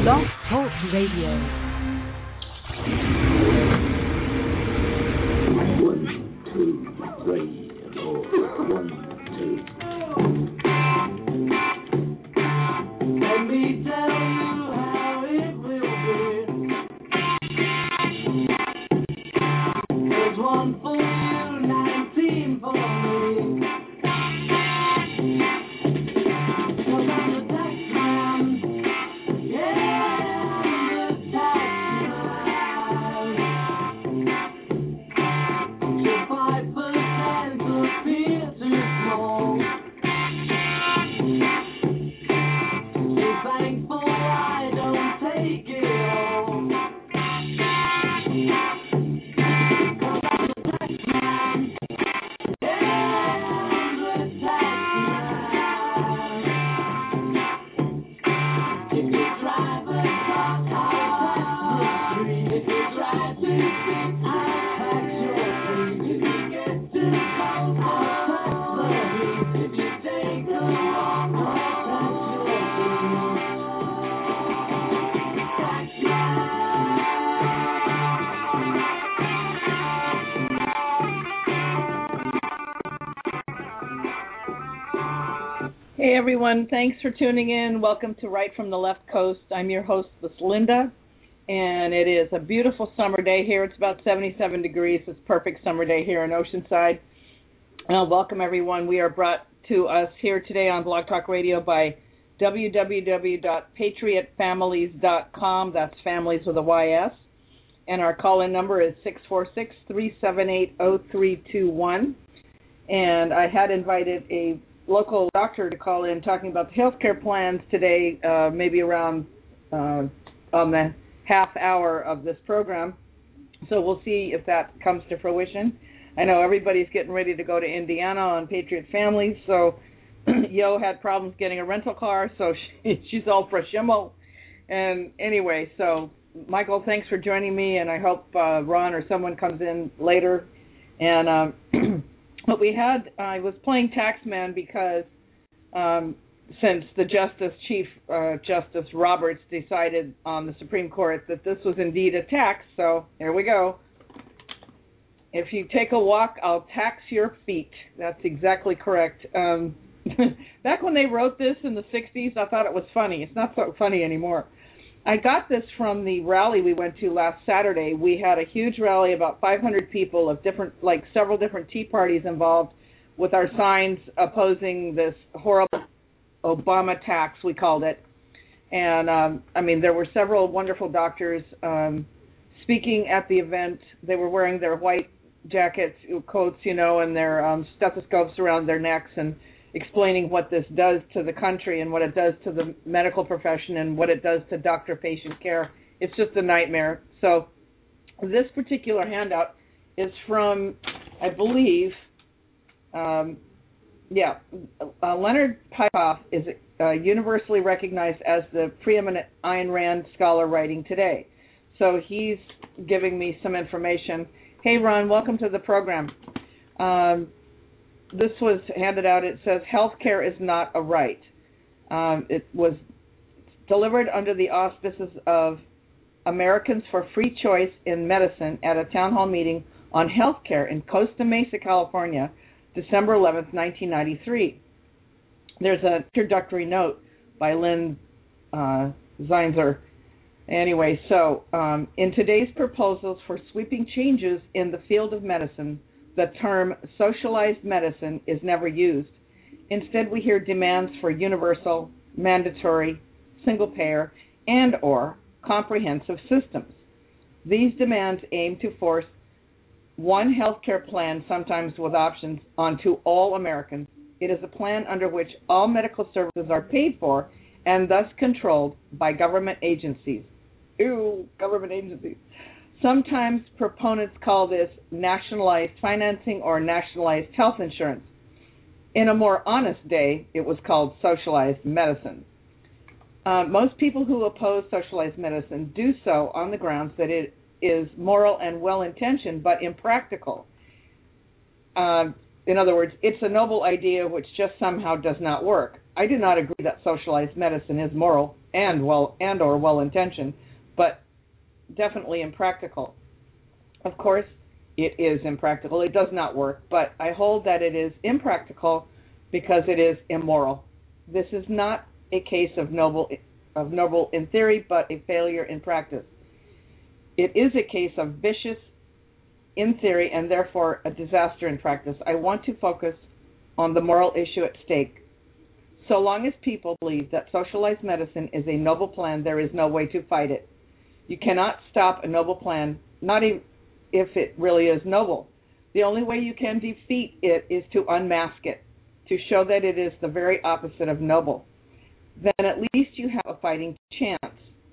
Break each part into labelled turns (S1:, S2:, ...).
S1: Blog Talk Radio.
S2: One, two, three, four. One, two. Let me tell you how it will be. There's one for you, 19 for me. Cause I'm the tax man. Yeah, I'm the tax man. Your 5% appear too small. So thankful I don't take it all. Cause I'm the tax man. Yeah, I'm the tax man. If you drive a car, I'll tax the street. If you drive too quick, I'll tax your feet. If you get too close, I'll tax the heat. If you take a walk, I'll tax your feet. Tax
S3: Hey everyone, thanks for tuning in. Welcome to Right from the Left Coast. I'm your host, Linda, and it is a beautiful summer day here. It's about 77 degrees. It's a perfect summer day here in Oceanside. Welcome everyone. We are brought to us here today on Blog Talk Radio by www.patriotfamilies.com. That's families with a YS. And our call-in number is 646-378-0321. And I had invited a local doctor to call in talking about the healthcare plans today, maybe around on the half hour of this program. So we'll see if that comes to fruition. I know everybody's getting ready to go to Indiana on Patriot Families, so Yo had problems getting a rental car, so she's all freshimo. And anyway, so Michael, thanks for joining me, and I hope Ron or someone comes in later. And what we had, I was playing Taxman because since the Chief Justice Roberts decided on the Supreme Court that this was indeed a tax, so here we go. If you take a walk, I'll tax your feet. That's exactly correct. Back when they wrote this in the 60s, I thought it was funny. It's not so funny anymore. I got this from the rally we went to last Saturday. We had a huge rally, about 500 people of different, like several different Tea Parties involved with our signs opposing this horrible Obama tax, we called it. And, I mean, there were several wonderful doctors speaking at the event. They were wearing their white jackets, coats, you know, and their stethoscopes around their necks and explaining what this does to the country and what it does to the medical profession and what it does to doctor-patient care. It's just a nightmare. So this particular handout is from, I believe, Leonard Peikoff is universally recognized as the preeminent Ayn Rand scholar writing today. So he's giving me some information. Hey, Ron, welcome to the program. This was handed out. It says, healthcare is not a right. It was delivered under the auspices of Americans for Free Choice in Medicine at a town hall meeting on healthcare in Costa Mesa, California, December 11th, 1993. There's an introductory note by Lynn Zinsser. Anyway, so in today's proposals for sweeping changes in the field of medicine, the term socialized medicine is never used. Instead, we hear demands for universal, mandatory, single-payer, and/or comprehensive systems. These demands aim to force one healthcare plan, sometimes with options, onto all Americans. It is a plan under which all medical services are paid for and thus controlled by government agencies. Ew, government agencies. Sometimes proponents call this nationalized financing or nationalized health insurance. In a more honest day, it was called socialized medicine. Most people who oppose socialized medicine do so on the grounds that it is moral and well-intentioned but impractical. In other words, it's a noble idea which just somehow does not work. I do not agree that socialized medicine is moral and or well-intentioned, but definitely impractical. Of course, it is impractical. It does not work, but I hold that it is impractical because it is immoral. This is not a case of noble in theory, but a failure in practice. It is a case of vicious in theory and therefore a disaster in practice. I want to focus on the moral issue at stake. So long as people believe that socialized medicine is a noble plan, there is no way to fight it. You cannot stop a noble plan, not even if it really is noble. The only way you can defeat it is to unmask it, to show that it is the very opposite of noble. Then at least you have a fighting chance.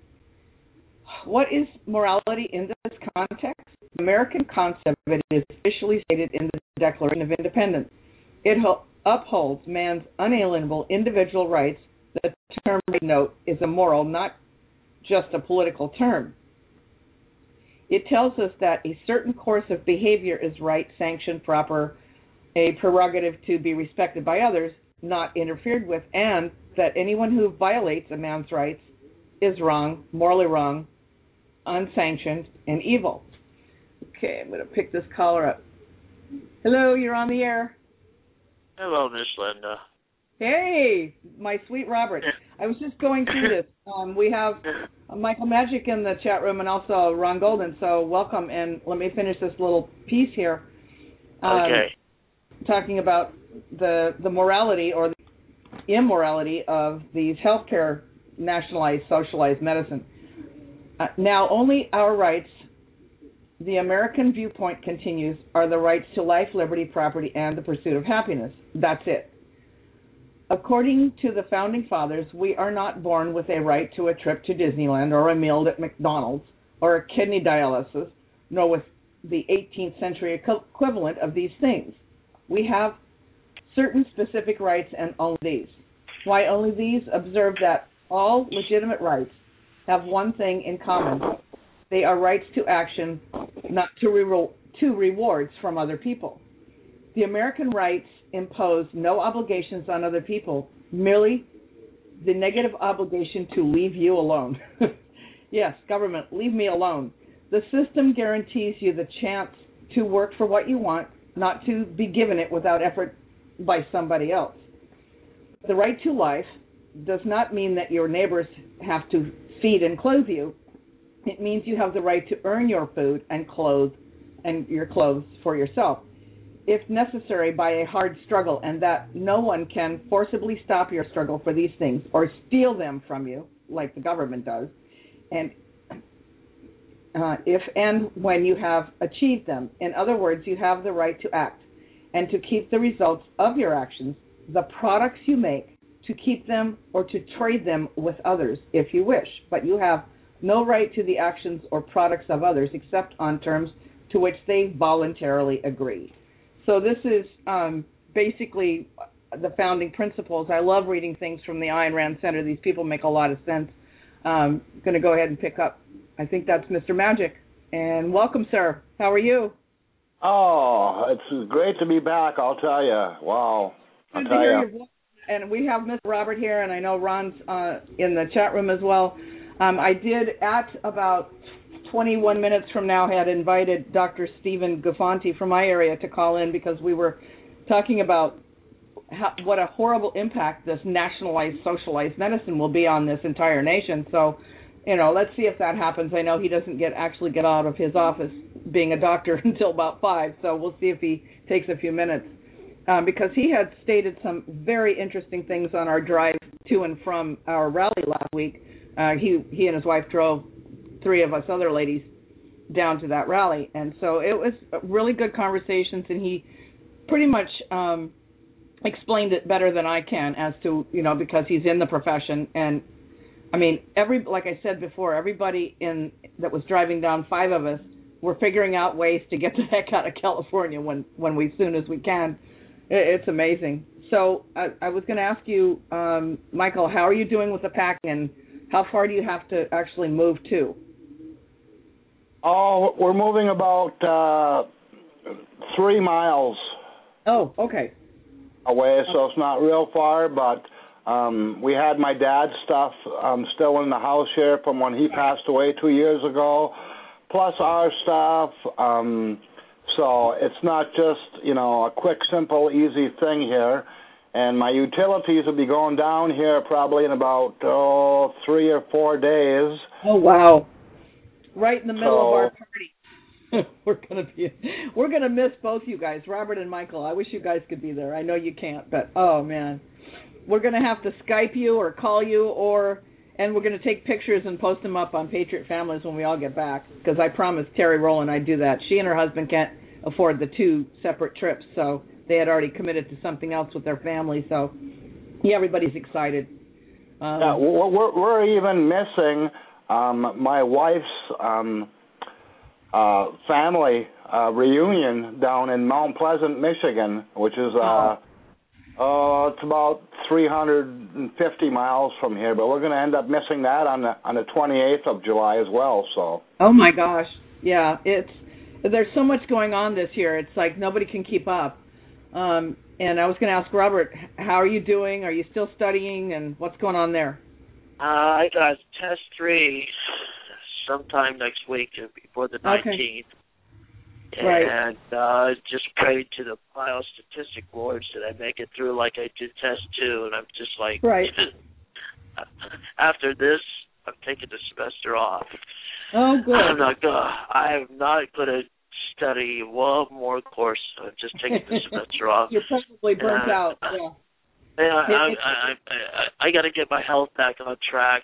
S3: What is morality in this context? The American concept of it is officially stated in the Declaration of Independence. It upholds man's unalienable individual rights. The term note is a moral, not just a political term. It tells us that a certain course of behavior is right, sanctioned, proper, a prerogative to be respected by others, not interfered with, and that anyone who violates a man's rights is wrong, morally wrong, unsanctioned, and evil. Okay, I'm going to pick this caller up. Hello, you're on the air.
S1: Hello, Miss Linda.
S3: Hey, my sweet Robert. I was just going through this. We have Michael Magic in the chat room and also Ron Golden, so welcome. And let me finish this little piece here.
S1: Okay.
S3: Talking about the morality or the immorality of these healthcare nationalized, socialized medicine. Now, only our rights, the American viewpoint continues, are the rights to life, liberty, property, and the pursuit of happiness. That's it. According to the Founding Fathers, we are not born with a right to a trip to Disneyland or a meal at McDonald's or a kidney dialysis, nor with the 18th century equivalent of these things. We have certain specific rights and only these. Why only these? Observe that all legitimate rights have one thing in common. They are rights to action, not to rewards from other people. The American rights impose no obligations on other people, merely the negative obligation to leave you alone. Yes, government, leave me alone. The system guarantees you the chance to work for what you want, not to be given it without effort by somebody else. The right to life does not mean that your neighbors have to feed and clothe you. It means you have the right to earn your food and your clothes for yourself, if necessary by a hard struggle, and that no one can forcibly stop your struggle for these things or steal them from you like the government does. And if and when you have achieved them. In other words, you have the right to act and to keep the results of your actions, the products you make, to keep them or to trade them with others if you wish. But you have no right to the actions or products of others except on terms to which they voluntarily agree. So this is basically the founding principles. I love reading things from the Ayn Rand Center. These people make a lot of sense. I'm going to go ahead and pick up. I think that's Mr. Magic. And welcome, sir. How are you?
S4: Oh, it's great to be back, I'll tell you. Wow.
S3: Good to hear your voice. And we have Mr. Robert here, and I know Ron's in the chat room as well. I did, at about 21 minutes from now, had invited Dr. Stephen Guffanti from my area to call in because we were talking about what a horrible impact this nationalized, socialized medicine will be on this entire nation. So, let's see if that happens. I know he doesn't actually get out of his office being a doctor until about 5, so we'll see if he takes a few minutes. Because he had stated some very interesting things on our drive to and from our rally last week. He and his wife drove 3 of us other ladies down to that rally. And so it was really good conversations, and he pretty much explained it better than I can as to, because he's in the profession. And, I mean, like I said before, everybody that was driving down, 5 of us, were figuring out ways to get the heck out of California when soon as we can. It's amazing. So I was going to ask you, Michael, how are you doing with the packing, and how far do you have to actually move to?
S4: Oh, we're moving about 3 miles.
S3: Oh, okay.
S4: Away, so it's not real far, but We had my dad's stuff still in the house here from when he passed away 2 years ago, plus our stuff. So it's not just, a quick, simple, easy thing here. And my utilities will be going down here probably in about 3 or 4 days.
S3: Oh, wow. Right in the middle of our party. We're gonna miss both you guys, Robert and Michael. I wish you guys could be there. I know you can't, but oh man, we're gonna have to Skype you or call you, and we're gonna take pictures and post them up on Patriot Families when we all get back. Because I promised Terry Rowland I'd do that. She and her husband can't afford the 2 separate trips, so they had already committed to something else with their family. So yeah, everybody's excited.
S4: Yeah, we're even missing my wife's family reunion down in Mount Pleasant, Michigan, which is it's about 350 miles from here. But we're going to end up missing that on the 28th of July as well. So.
S3: Oh my gosh, yeah, there's so much going on this year. It's like nobody can keep up. And I was going to ask Robert, how are you doing? Are you still studying, and what's going on there?
S1: I got test 3 sometime next week before the 19th.
S3: Okay. Right.
S1: And just pray to the biostatistic boards that I make it through like I did test 2, and I'm just like,
S3: right.
S1: After this, I'm taking the semester off.
S3: Oh, good.
S1: I'm not going to study one more course. I'm just taking the semester off.
S3: You're probably burnt out. Yeah.
S1: Yeah, I got to get my health back on track,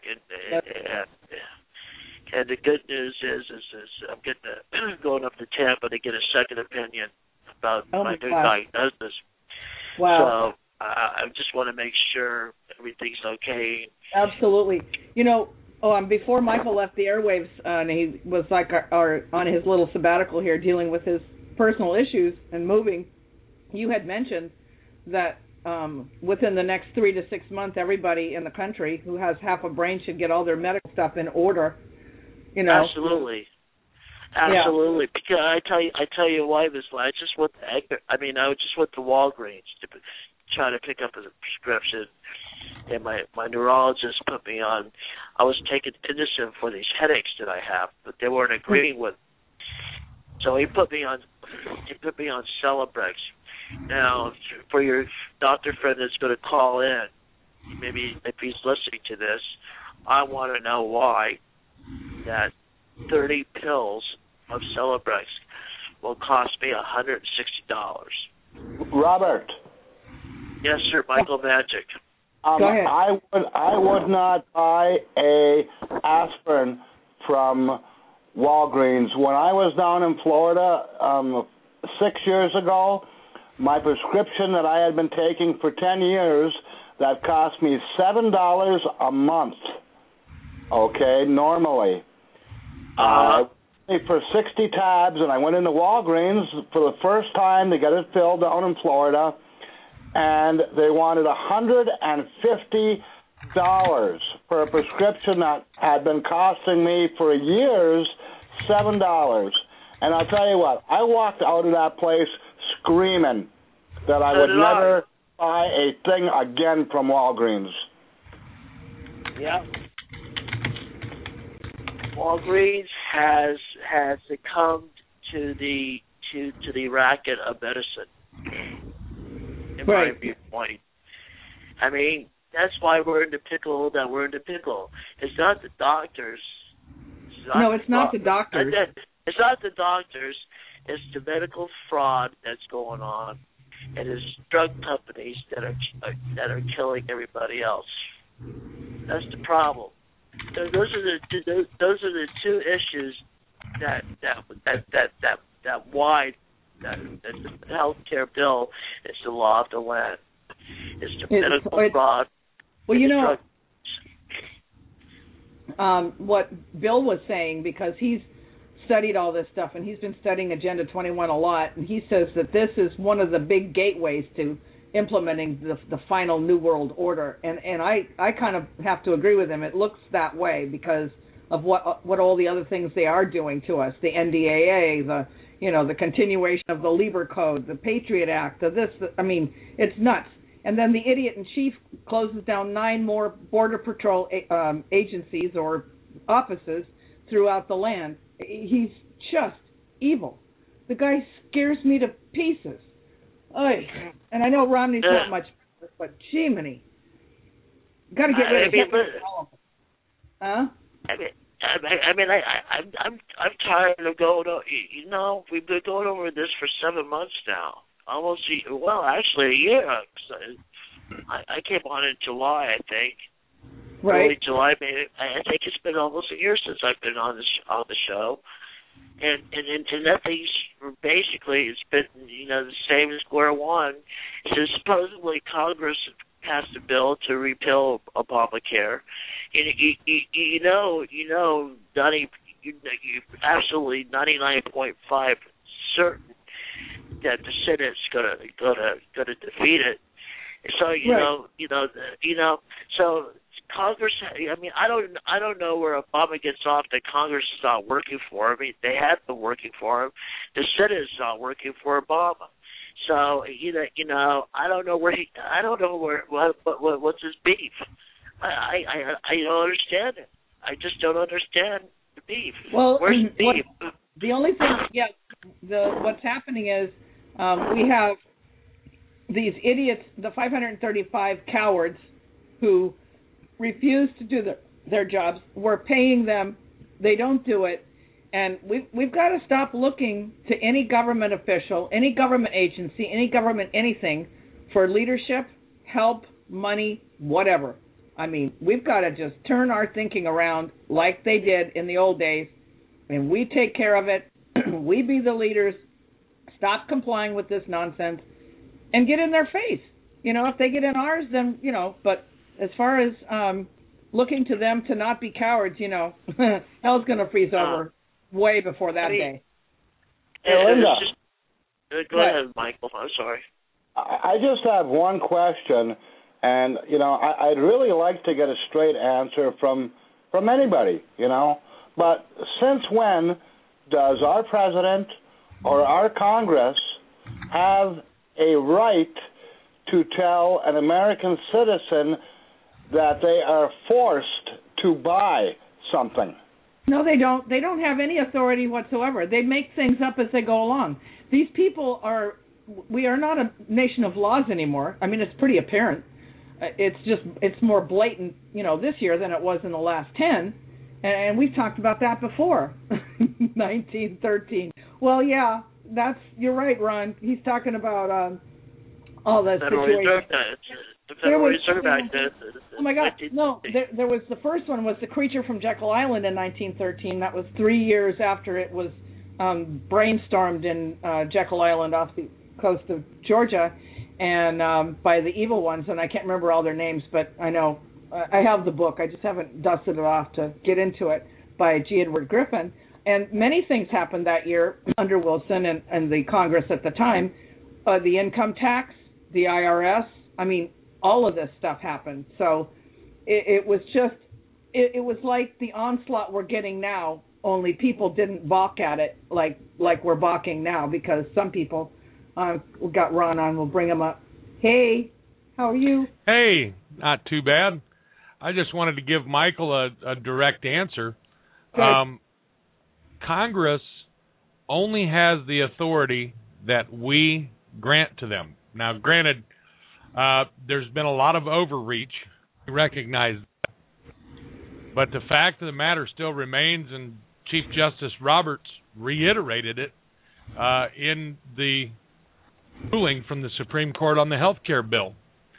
S1: and the good news is I'm going up to Tampa to get a second opinion about my new diagnosis.
S3: Wow.
S1: So I just want to make sure everything's okay.
S3: Absolutely. Before Michael left the airwaves, and he was on his little sabbatical here dealing with his personal issues and moving, you had mentioned that within the next 3 to 6 months, everybody in the country who has half a brain should get all their medical stuff in order.
S1: Absolutely.
S3: Yeah.
S1: Because I tell you why, Miss Lee. I just went to Walgreens to try to pick up a prescription, and my neurologist put me on. I was taking Indocin for these headaches that I have, but they weren't agreeing with. So he put me on Celebrex. Now, for your doctor friend that's going to call in, maybe if he's listening to this, I want to know why that 30 pills of Celebrex will cost me $160.
S4: Robert.
S1: Yes, sir, Michael Magic.
S3: Go ahead.
S4: I would not buy a aspirin from Walgreens. When I was down in Florida 6 years ago, my prescription that I had been taking for 10 years, that cost me $7 a month. Okay, normally. For 60 tabs, and I went into Walgreens for the first time to get it filled down in Florida, and they wanted $150 for a prescription that had been costing me for years $7. And I'll tell you what, I walked out of that place screaming that I would never buy a thing again from Walgreens.
S1: Yeah. Walgreens has succumbed to the racket of medicine, in my viewpoint. I mean, that's why we're in the pickle that we're in the pickle. It's not the doctors.
S3: It's not the doctors.
S1: It's not the doctors. It's the medical fraud that's going on, and it's drug companies that are killing everybody else. That's the problem. So those are the 2 issues that the health care bill is the law of the land. It's the medical fraud.
S3: Well, what Bill was saying, because he's studied all this stuff, and he's been studying Agenda 21 a lot, and he says that this is one of the big gateways to implementing the final New World Order, and I kind of have to agree with him. It looks that way because of what all the other things they are doing to us, the NDAA, the continuation of the Lieber Code, the Patriot Act, it's nuts. And then the idiot in chief closes down 9 more Border Patrol agencies or offices throughout the land. He's just evil. The guy scares me to pieces. Oy. And I know Romney's not much, but Jiminy. Got to get rid of him. Huh?
S1: I'm tired of going. We've been going over this for 7 months now. Almost, actually a year. I came on in July, I think.
S3: Right.
S1: Early July, maybe. I think it's been almost a year since I've been on the show, and nothing's basically it's been the same as square one. So supposedly Congress passed a bill to repeal Obamacare. Absolutely 99.5 certain that the Senate's gonna defeat it. So so Congress. I don't know where Obama gets off that Congress is not working for him. They have been working for him. The Senate is not working for Obama. So I don't know what's his beef. I don't understand it. I just don't understand the beef.
S3: Well,
S1: where's the beef?
S3: The only thing, what's happening is we have these idiots, the 535 cowards who refuse to do their jobs. We're paying them. They don't do it. And we've got to stop looking to any government official, any government agency, any government anything for leadership, help, money, whatever. We've got to just turn our thinking around like they did in the old days, and we take care of it. We be the leaders. Stop complying with this nonsense and get in their face. If they get in ours, then, but as far as looking to them to not be cowards, hell's going to freeze over way before that day.
S4: Linda.
S1: Go ahead, Michael. I'm sorry.
S4: I just have one question, and, I'd really like to get a straight answer from anybody, But since when does our president or our Congress have a right to tell an American citizen that they are forced to buy something?
S3: No, they don't. They don't have any authority whatsoever. They make things up as they go along. These people we are not a nation of laws anymore. It's pretty apparent. It's more blatant, this year than it was in the last 10. And we've talked about that before. 1913. Well, yeah, you're right, Ron. He's talking about all that situation.
S1: The Federal Reserve Act.
S3: Oh my God! No, there was the first one was the Creature from Jekyll Island in 1913. That was 3 years after it was brainstormed in Jekyll Island off the coast of Georgia, and by the evil ones. And I can't remember all their names, but I know I have the book. I just haven't dusted it off to get into it, by G. Edward Griffin. And many things happened that year under Wilson and the Congress at the time. The income tax, the IRS. All of this stuff happened. So it was just, it was like the onslaught we're getting now, only people didn't balk at it like we're balking now, because some people, we got Ron on, we'll bring him up. Hey, how are you?
S5: Hey, not too bad. I just wanted to give Michael a direct answer. Congress only has the authority that we grant to them. Now, granted, there's been a lot of overreach. We recognize that. But the fact of the matter still remains, and Chief Justice Roberts reiterated it in the ruling from the Supreme Court on the health care bill.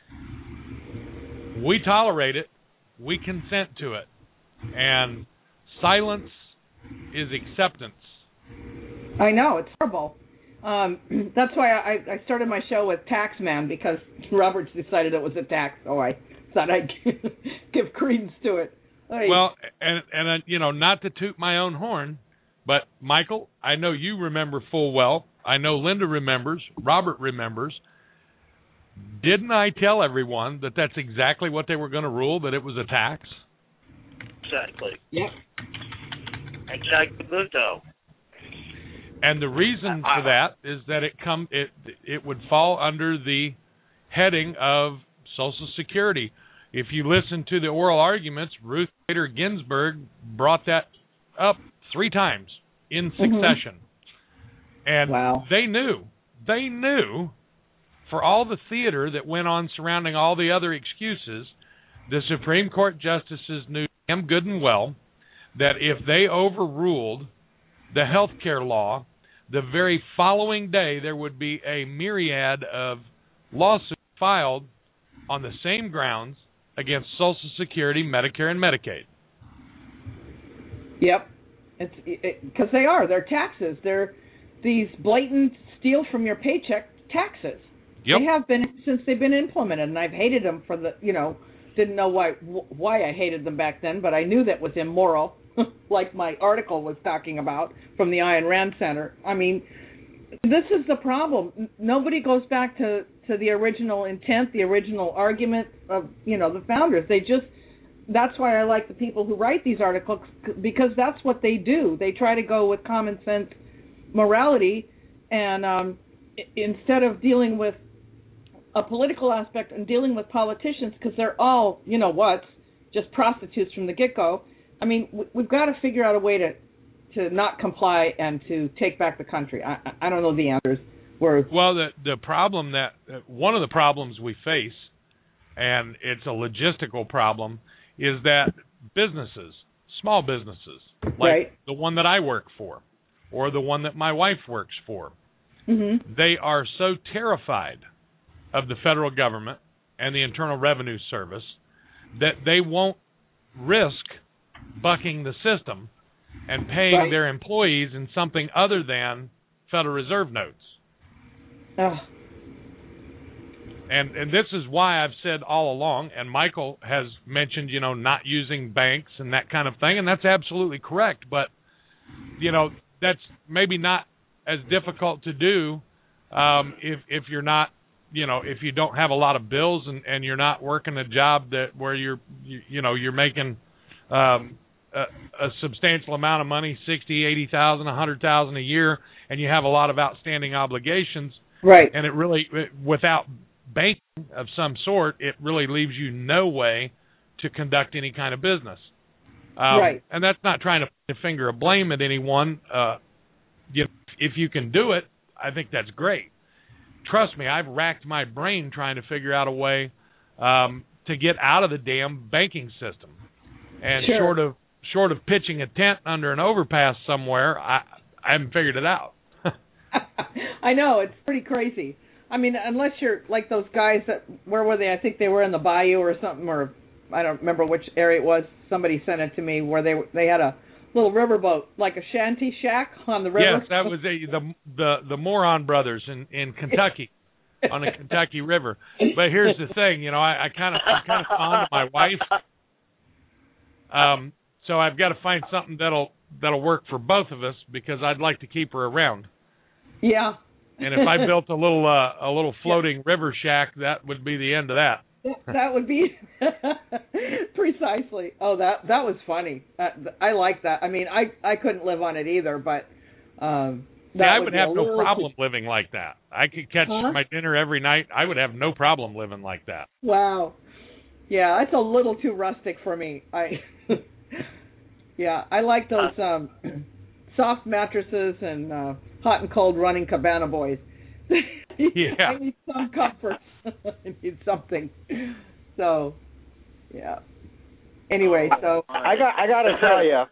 S5: We tolerate it. We consent to it. And silence is acceptance.
S3: I know. It's horrible. That's why I started my show with Taxman, because Roberts decided it was a tax, so I thought I'd give credence to it.
S5: Well, and not to toot my own horn, but Michael, I know you remember full well. I know Linda remembers. Robert remembers. Didn't I tell everyone that that's exactly what they were going to rule, that it was a tax?
S1: Exactly.
S3: Yep.
S1: Exactly. Though.
S5: And the reason for that is that it would fall under the heading of Social Security. If you listen to the oral arguments, Ruth Bader Ginsburg brought that up 3 times in succession. And
S3: wow.
S5: they knew for all the theater that went on surrounding all the other excuses, the Supreme Court justices knew damn good and well that if they overruled the health care law, the very following day there would be a myriad of lawsuits filed on the same grounds against Social Security, Medicare, and Medicaid.
S3: Yep. Because they're taxes. They're these blatant steal from your paycheck taxes.
S5: Yep.
S3: They have been since they've been implemented, and I've hated them for didn't know why I hated them back then, but I knew that was immoral, like my article was talking about from the Ayn Rand Center. I mean, this is the problem. Nobody goes back to the original intent, the original argument of, the founders. That's why I like the people who write these articles, because that's what they do. They try to go with common sense morality, and instead of dealing with a political aspect and dealing with politicians, because they're all, just prostitutes from the get-go. I mean, we've got to figure out a way to not comply and to take back the country. I don't know the answers.
S5: Well, the problem one of the problems we face, and it's a logistical problem, is that businesses, small businesses, like the one that I work for, or the one that my wife works for, they are so terrified of the federal government and the Internal Revenue Service that they won't risk bucking the system and paying their employees in something other than Federal Reserve notes. And this is why I've said all along, and Michael has mentioned, not using banks and that kind of thing, and that's absolutely correct. But, that's maybe not as difficult to do if you're not, if you don't have a lot of bills and you're not working a job where you're making a substantial amount of money, $60,000, $80,000, $100,000 a year, and you have a lot of outstanding obligations.
S3: Right.
S5: And it really, without banking of some sort, it really leaves you no way to conduct any kind of business. And that's not trying to point a finger of blame at anyone. If you can do it, I think that's great. Trust me, I've racked my brain trying to figure out a way to get out of the damn banking system. And short of pitching a tent under an overpass somewhere, I haven't figured it out.
S3: I know, it's pretty crazy. I mean, unless you're like those guys where were they? I think they were in the bayou or something, or I don't remember which area it was. Somebody sent it to me where they had a little riverboat, like a shanty shack on the river.
S5: Yes, that was the Moron Brothers in Kentucky, on the Kentucky River. But here's the thing, I'm kind of fond of my wife, so I've got to find something that'll work for both of us, because I'd like to keep her around.
S3: Yeah.
S5: And if I built a little floating river shack, that would be the end of that.
S3: That would be precisely. Oh, that was funny. I like that. I mean, I couldn't live on it either, but
S5: I would have no problem living like that. I could catch my dinner every night. I would have no problem living like that.
S3: Wow. Yeah, it's a little too rustic for me. I like those soft mattresses and hot and cold running cabana boys.
S5: Yeah.
S3: I need some comfort. I need something. So, yeah. Anyway, so
S4: I got to tell you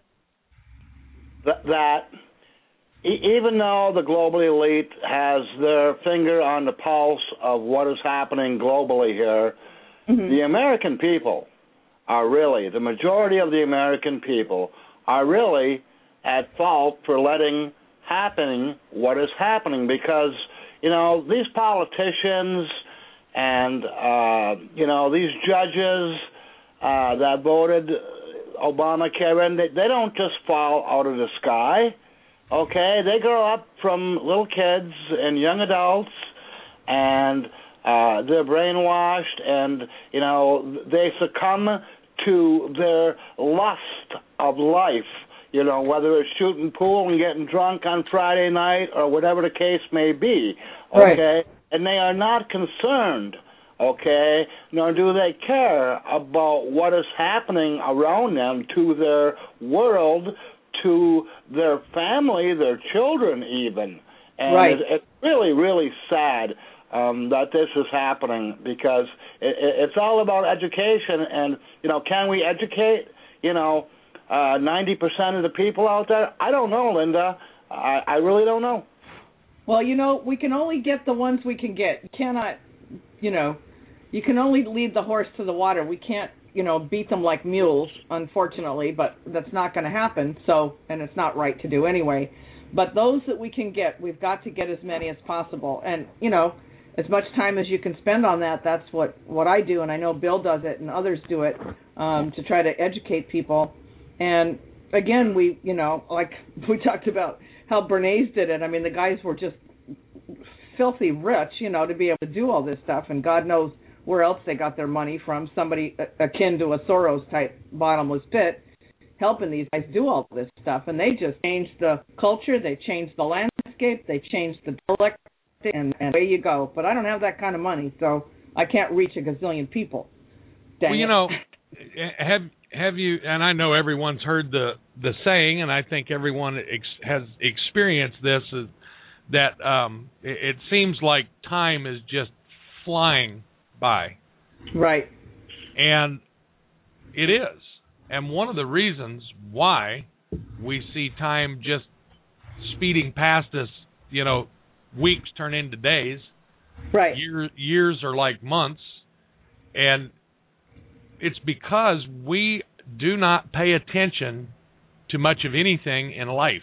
S4: that even though the global elite has their finger on the pulse of what is happening globally here, the American people are really, the majority of the American people are really at fault for letting happening what is happening, because these politicians and these judges that voted Obamacare in, they don't just fall out of the sky. Okay, they grow up from little kids and young adults, and they're brainwashed, and they succumb to their lust of life. Whether it's shooting pool and getting drunk on Friday night or whatever the case may be, okay? Right. And they are not concerned okay, nor do they care about what is happening around them, to their world, to their family, their children even. And
S3: Right.
S4: it's really, really sad that this is happening, because it's all about education. And, can we educate, 90% of the people out there? I don't know, Linda. I really don't know.
S3: Well, we can only get the ones we can get. You cannot, you can only lead the horse to the water. We can't, beat them like mules, unfortunately, but that's not going to happen. So, and it's not right to do anyway. But those that we can get, we've got to get as many as possible. And, as much time as you can spend on that, that's what I do. And I know Bill does it and others do it to try to educate people. And again, like we talked about how Bernays did it. I mean, the guys were just filthy rich, to be able to do all this stuff. And God knows where else they got their money from, somebody akin to a Soros-type bottomless pit, helping these guys do all this stuff. And they just changed the culture, they changed the landscape, they changed the dialect, and away you go. But I don't have that kind of money, so I can't reach a gazillion people. Dang it.
S5: Have you, and I know everyone's heard the saying, and I think everyone has experienced this, is that it seems like time is just flying by.
S3: Right.
S5: And it is. And one of the reasons why we see time just speeding past us, weeks turn into days.
S3: Right.
S5: Years are like months. And it's because we do not pay attention to much of anything in life.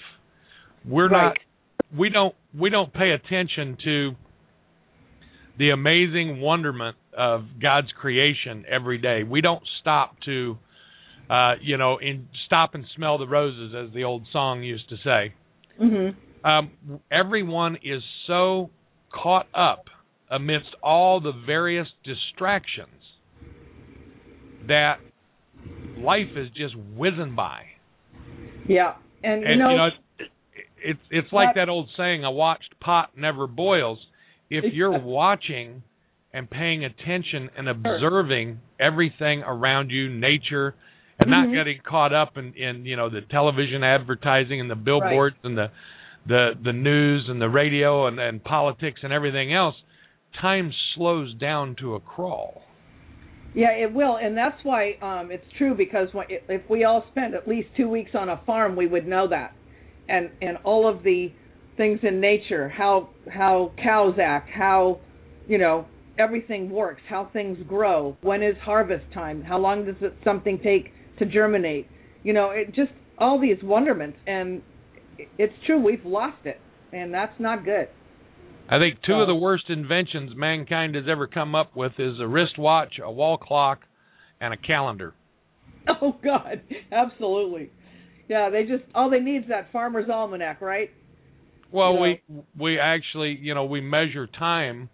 S5: We don't pay attention to the amazing wonderment of God's creation every day. We don't stop to stop and smell the roses, as the old song used to say.
S3: Mm-hmm.
S5: Everyone is so caught up amidst all the various distractions that life is just whizzing by.
S3: Yeah, and
S5: it's like that old saying, "A watched pot never boils." If you're watching and paying attention and observing everything around you, nature, and not getting caught up in the television advertising and the billboards and the news and the radio and politics and everything else, time slows down to a crawl.
S3: Yeah, it will, and that's why it's true, because if we all spent at least 2 weeks on a farm, we would know that. And all of the things in nature, how cows act, how, everything works, how things grow, when is harvest time, how long does something take to germinate, it just all these wonderments, and it's true, we've lost it, and that's not good.
S5: I think two of the worst inventions mankind has ever come up with is a wristwatch, a wall clock, and a calendar.
S3: Oh, God, absolutely. Yeah, all they need is that farmer's almanac, right?
S5: Well, we actually, we measure time,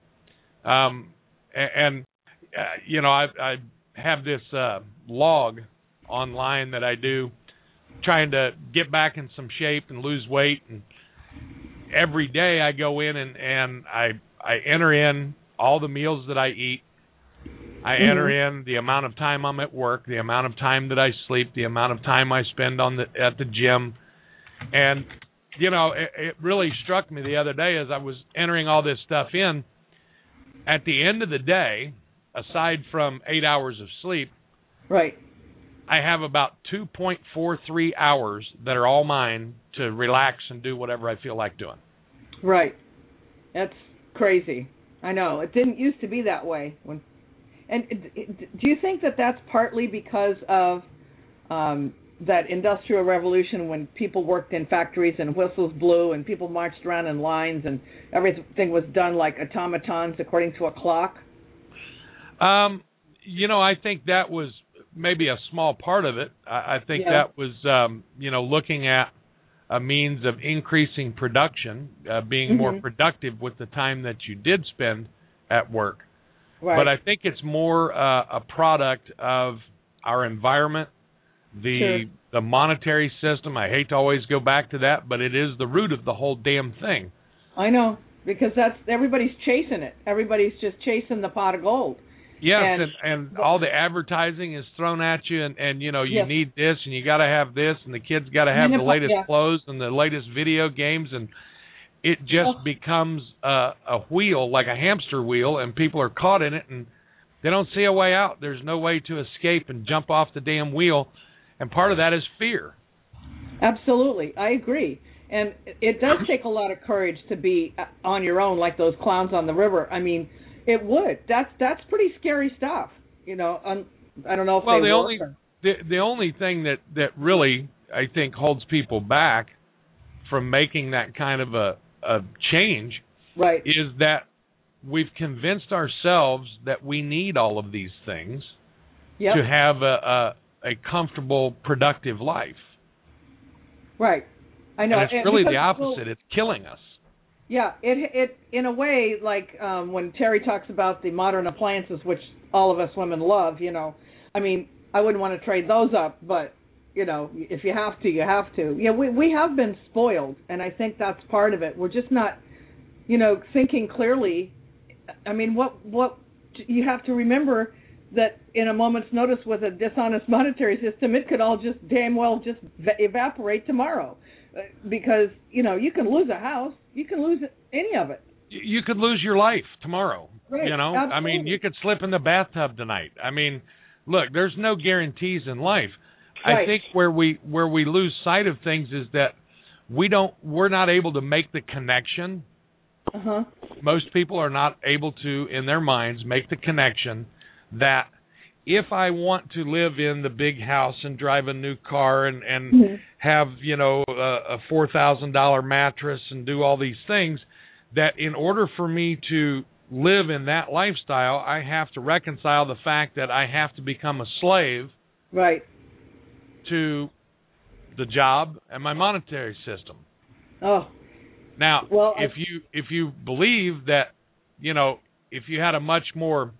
S5: and I have this log online that I do, trying to get back in some shape and lose weight, and every day I go in and I enter in all the meals that I eat. I enter in the amount of time I'm at work, the amount of time that I sleep, the amount of time I spend at the gym. And, it really struck me the other day as I was entering all this stuff in. At the end of the day, aside from 8 hours of sleep,
S3: right,
S5: I have about 2.43 hours that are all mine to relax and do whatever I feel like doing.
S3: Right. That's crazy. I know. It didn't used to be that way. And do you think that that's partly because of that Industrial Revolution, when people worked in factories and whistles blew and people marched around in lines and everything was done like automatons according to a clock?
S5: I think that was maybe a small part of it. I think that was, looking at a means of increasing production, being more productive with the time that you did spend at work.
S3: Right.
S5: But I think it's more a product of our environment, the monetary system. I hate to always go back to that, but it is the root of the whole damn thing.
S3: I know, because everybody's chasing it. Everybody's just chasing the pot of gold.
S5: Yes, and all the advertising is thrown at you, and you know, you need this, and you got to have this, and the kids got to have the latest clothes and the latest video games, and it just becomes a wheel, like a hamster wheel, and people are caught in it, and they don't see a way out. There's no way to escape and jump off the damn wheel, and part of that is fear.
S3: Absolutely, I agree. And it does take a lot of courage to be on your own, like those clowns on the river. I mean, it would. That's pretty scary stuff. You know, I don't know if
S5: the only thing that really, I think, holds people back from making that kind of a change,
S3: right,
S5: is that we've convinced ourselves that we need all of these things to have a comfortable, productive life.
S3: Right. I know.
S5: And it's really the opposite. It's killing us.
S3: Yeah, it in a way, like when Terry talks about the modern appliances, which all of us women love, you know, I mean, I wouldn't want to trade those up, but, you know, if you have to, you have to. Yeah, we have been spoiled, and I think that's part of it. We're just not, you know, thinking clearly. I mean, what you have to remember that in a moment's notice with a dishonest monetary system, it could all just damn well just evaporate tomorrow. Because, you know, you can lose a house. You can lose any of it.
S5: You could lose your life tomorrow.
S3: Right,
S5: you know,
S3: absolutely.
S5: I mean, you could slip in the bathtub tonight. I mean, look, there's no guarantees in life.
S3: Right.
S5: I think where we lose sight of things is that we're not able to make the connection.
S3: Uh-huh.
S5: Most people are not able to, in their minds, make the connection that if I want to live in the big house and drive a new car and
S3: mm-hmm.
S5: have, you know, a $4,000 mattress and do all these things, that in order for me to live in that lifestyle, I have to reconcile the fact that I have to become a slave
S3: right
S5: to the job and my monetary system.
S3: Oh.
S5: Now, well, if you believe that, you know, if you had a much more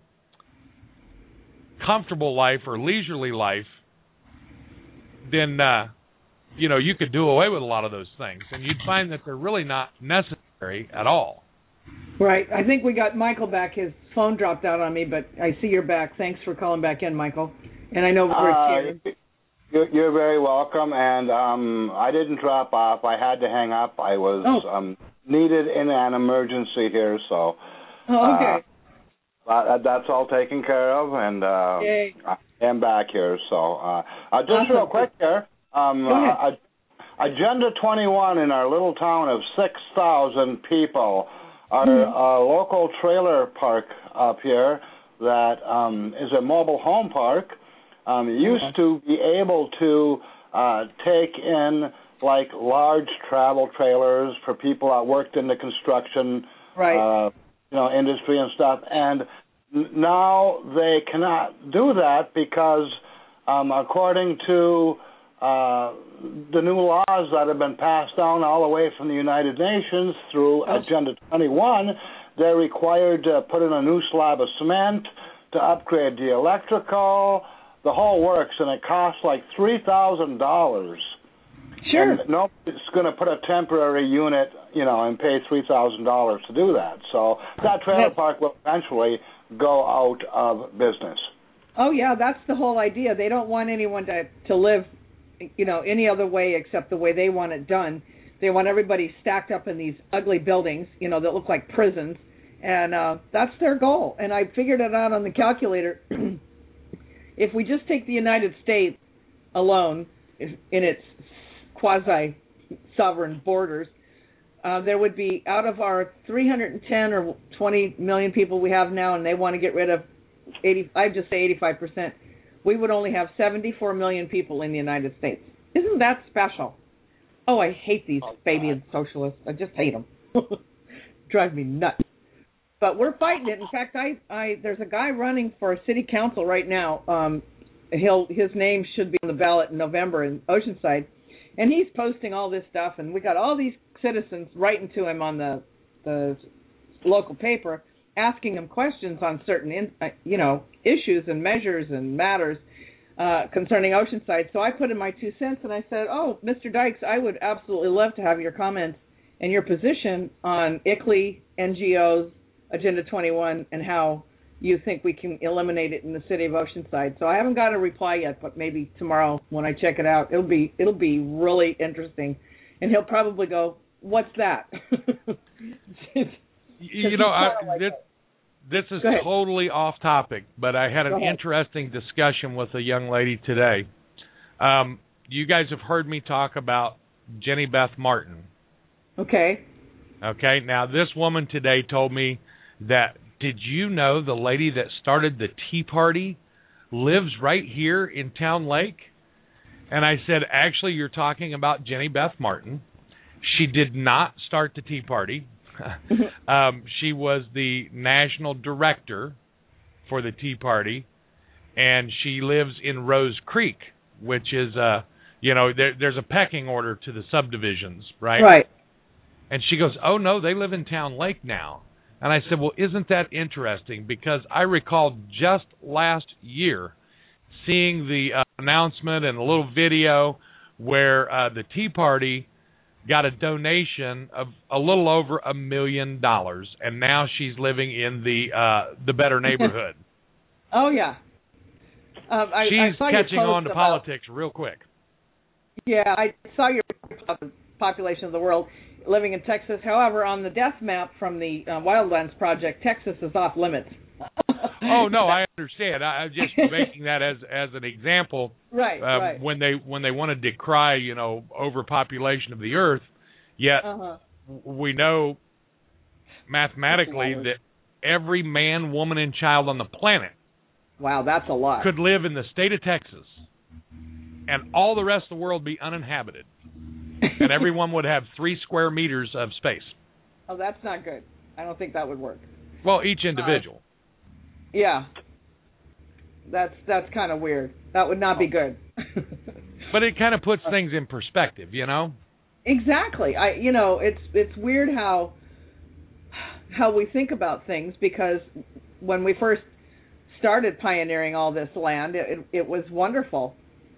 S5: comfortable life or leisurely life, then you know, you could do away with a lot of those things, and you'd find that they're really not necessary at all.
S3: Right. I think we got Michael back. His phone dropped out on me, but I see you're back. Thanks for calling back in, Michael. And I know we're here.
S4: You're very welcome, and I didn't drop off. I had to hang up. I was needed in an emergency here, so
S3: okay.
S4: That's all taken care of, and
S3: Yay.
S4: I am back here. So just real quick here, Agenda 21 in our little town of 6,000 people, our local trailer park up here that is a mobile home park, used to be able to take in like large travel trailers for people that worked in the construction industry and stuff, and now they cannot do that because according to the new laws that have been passed down all the way from the United Nations through Agenda 21, they're required to put in a new slab of cement, to upgrade the electrical, the whole works, and it costs like $3,000.
S3: Sure.
S4: And nobody's going to put a temporary unit, you know, and pay $3,000 to do that. So that trailer park will eventually go out of business.
S3: Oh, yeah, that's the whole idea. They don't want anyone to live, you know, any other way except the way they want it done. They want everybody stacked up in these ugly buildings, you know, that look like prisons, and that's their goal. And I figured it out on the calculator. If we just take the United States alone, in its quasi-sovereign borders, there would be, out of our 310 or 20 million people we have now, and they want to get rid of 85%, we would only have 74 million people in the United States. Isn't that special? Oh, I hate these Fabian socialists. I just hate them. Drive me nuts. But we're fighting it. In fact, there's a guy running for city council right now. His name should be on the ballot in November in Oceanside, and he's posting all this stuff. And we got all these citizens writing to him on the local paper, asking him questions on certain issues and measures and matters concerning Oceanside. So I put in my 2 cents, and I said, "Oh, Mr. Dykes, I would absolutely love to have your comments and your position on ICLEI, NGOs, Agenda 21, and how you think we can eliminate it in the city of Oceanside. So I haven't got a reply yet, but maybe tomorrow when I check it out, it'll be really interesting, and he'll probably go, "What's that?"
S5: You know, this is totally off topic, but I had an interesting discussion with a young lady today. You guys have heard me talk about Jenny Beth Martin.
S3: Okay.
S5: Okay. Now, this woman today told me that, did you know the lady that started the Tea Party lives right here in Town Lake? And I said, actually, you're talking about Jenny Beth Martin. She did not start the Tea Party. She was the national director for the Tea Party, and she lives in Rose Creek, which is, there's a pecking order to the subdivisions, right?
S3: Right.
S5: And she goes, oh, no, they live in Town Lake now. And I said, well, isn't that interesting? Because I recall just last year seeing the announcement and a little video where the Tea Party got a donation of a little over $1 million, and now she's living in the better neighborhood.
S3: Oh, yeah.
S5: She's catching on to politics real quick.
S3: Yeah, I saw your population of the world living in Texas. However, on the death map from the Wildlands Project, Texas is off limits.
S5: Oh no, I understand. I'm just making that as an example.
S3: Right, right.
S5: When they want to decry, overpopulation of the earth, yet we know mathematically that every man, woman, and child on the planet,
S3: wow, that's a lot,
S5: could live in the state of Texas, and all the rest of the world be uninhabited. And everyone would have 3 square meters of space.
S3: Oh, that's not good. I don't think that would work.
S5: Well, each individual.
S3: Yeah. That's kind of weird. That would not be good.
S5: But it kind of puts things in perspective,
S3: Exactly. It's weird how we think about things, because when we first started pioneering all this land, it was wonderful.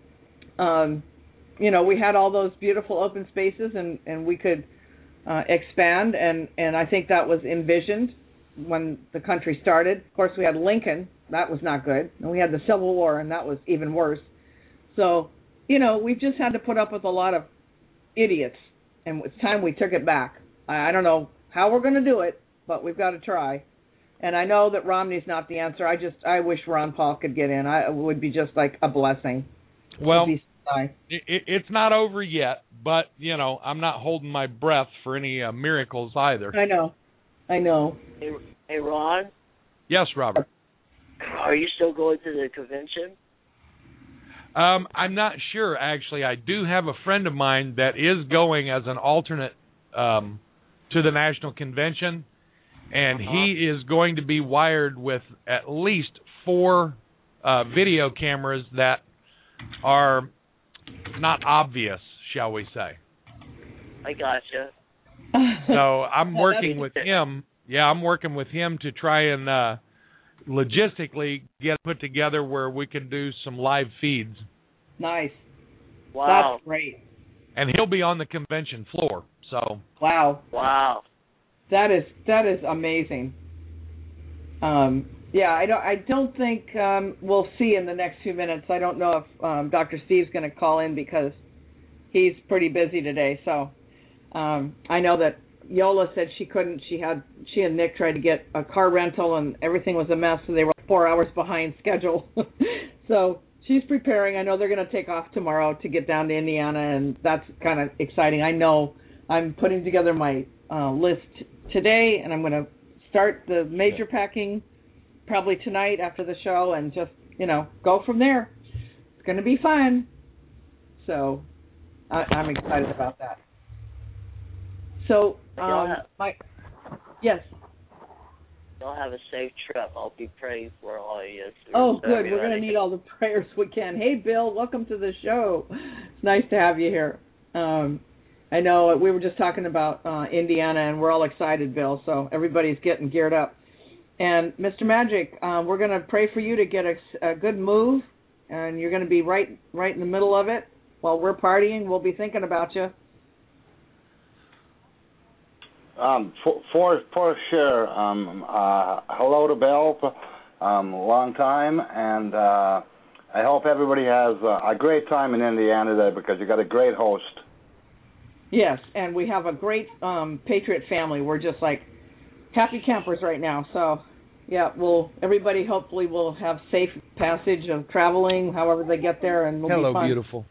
S3: We had all those beautiful open spaces, and we could expand, and I think that was envisioned when the country started. Of course, we had Lincoln. That was not good. And we had the Civil War, and that was even worse. So, we've just had to put up with a lot of idiots, and it's time we took it back. I don't know how we're going to do it, but we've got to try. And I know that Romney's not the answer. I wish Ron Paul could get in. It would be just like a blessing.
S5: Well, it's not over yet, but, I'm not holding my breath for any miracles either.
S3: I know.
S1: Hey, Ron?
S5: Yes, Robert?
S1: Are you still going to the convention?
S5: I'm not sure, actually. I do have a friend of mine that is going as an alternate to the National Convention, and he is going to be wired with at least 4 video cameras that are not obvious, shall we say.
S1: I gotcha.
S5: So I'm working with him. Yeah, I'm working with him to try and logistically get put together where we can do some live feeds.
S3: Nice.
S1: Wow.
S3: That's great.
S5: And he'll be on the convention floor. So.
S3: Wow. That is amazing. Yeah, I don't think we'll see in the next few minutes. I don't know if Dr. Steve's going to call in because he's pretty busy today. So I know that Yola said she couldn't. She and Nick tried to get a car rental, and everything was a mess, so they were 4 hours behind schedule. So she's preparing. I know they're going to take off tomorrow to get down to Indiana, and that's kind of exciting. I know I'm putting together my list today, and I'm going to start the major packing probably tonight after the show, and just, go from there. It's going to be fun. So I'm excited about that. So, yes.
S1: Y'all have a safe trip. I'll be praying for all of you.
S3: Oh, good. We're going to need all the prayers we can. Hey, Bill, welcome to the show. It's nice to have you here. I know we were just talking about Indiana, and we're all excited, Bill, so everybody's getting geared up. And Mr. Magic, we're going to pray for you to get a good move, and you're going to be right in the middle of it. While we're partying, we'll be thinking about you.
S4: For sure. Hello to Bill, long time, and I hope everybody has a great time in Indiana today because you got a great host.
S3: Yes, and we have a great Patriot family. We're just like happy campers right now. So, yeah, everybody hopefully will have safe passage of traveling, however they get there, and we'll be fun.
S5: Beautiful.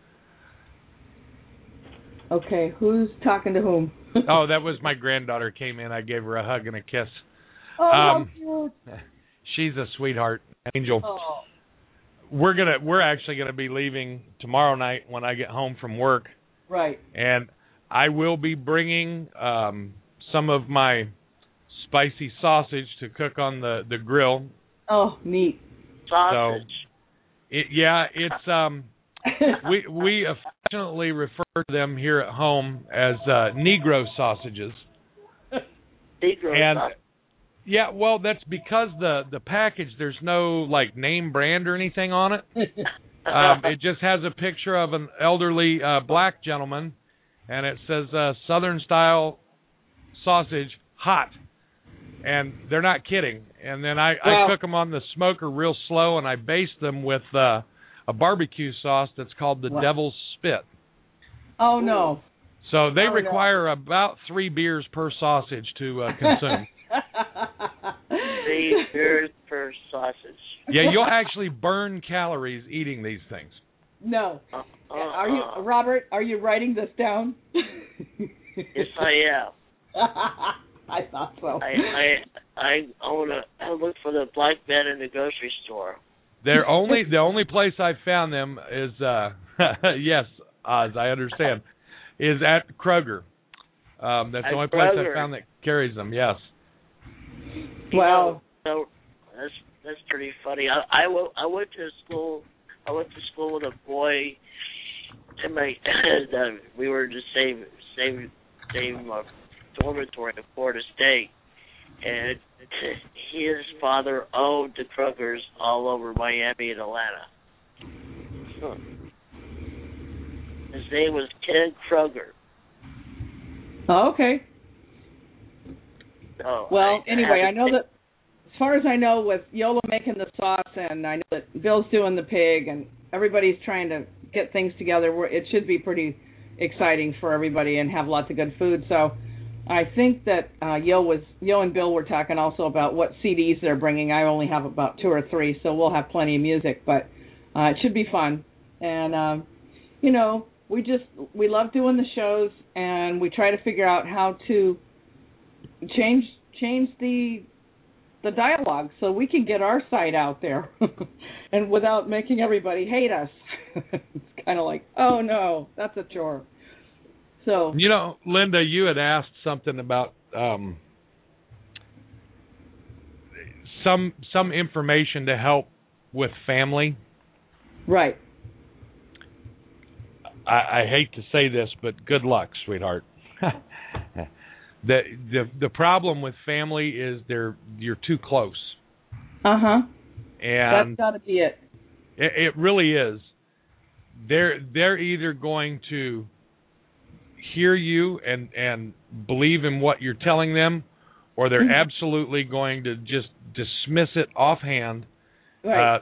S3: Okay, who's talking to whom?
S5: Oh, that was my granddaughter came in. I gave her a hug and a kiss.
S3: Oh, how cute.
S5: She's a sweetheart, angel.
S3: Oh.
S5: We're actually gonna be leaving tomorrow night when I get home from work.
S3: Right.
S5: And I will be bringing some of my spicy sausage to cook on the grill.
S3: Oh, neat.
S1: Sausage.
S5: So, it's we affectionately refer to them here at home as Negro sausages.
S1: Negro sausage.
S5: Yeah, well, that's because the package, there's no like name brand or anything on it. It just has a picture of an elderly black gentleman, and it says Southern style sausage, hot. And they're not kidding. And then I cook them on the smoker real slow, and I baste them with a barbecue sauce that's called the Devil's Spit.
S3: Oh, no.
S5: So they require about 3 beers per sausage to consume.
S1: 3 beers per sausage.
S5: Yeah, you'll actually burn calories eating these things.
S3: No. Are you, Robert, are you writing this down?
S1: Yes, I am.
S3: I thought so.
S1: I look for the black men in the grocery store.
S5: The only place I found them is yes, Oz, I understand, is at Kroger. That's the only place I found that carries them. Yes.
S3: Wow.
S1: So that's pretty funny. I went to school. I went to school with a boy. And we were in the same dormitory at Florida State, and his father owned the Krogers all over Miami and Atlanta. His name was Ken Kroger.
S3: Oh, okay.
S1: So
S3: well, anyway, I know that as far as I know, with Yola making the sauce, and I know that Bill's doing the pig, and everybody's trying to get things together, it should be pretty exciting for everybody and have lots of good food. So I think that Yo and Bill were talking also about what CDs they're bringing. I only have about 2 or 3, so we'll have plenty of music, but it should be fun. And we love doing the shows, and we try to figure out how to change the dialogue so we can get our side out there and without making everybody hate us. It's kind of like, oh no, that's a chore. So,
S5: Linda, you had asked something about some information to help with family.
S3: Right.
S5: I hate to say this, but good luck, sweetheart. The problem with family is you're too close.
S3: Uh-huh.
S5: And
S3: that's got to be it.
S5: It really is. They're either going to hear you and believe in what you're telling them, or they're absolutely going to just dismiss it offhand.
S3: Right.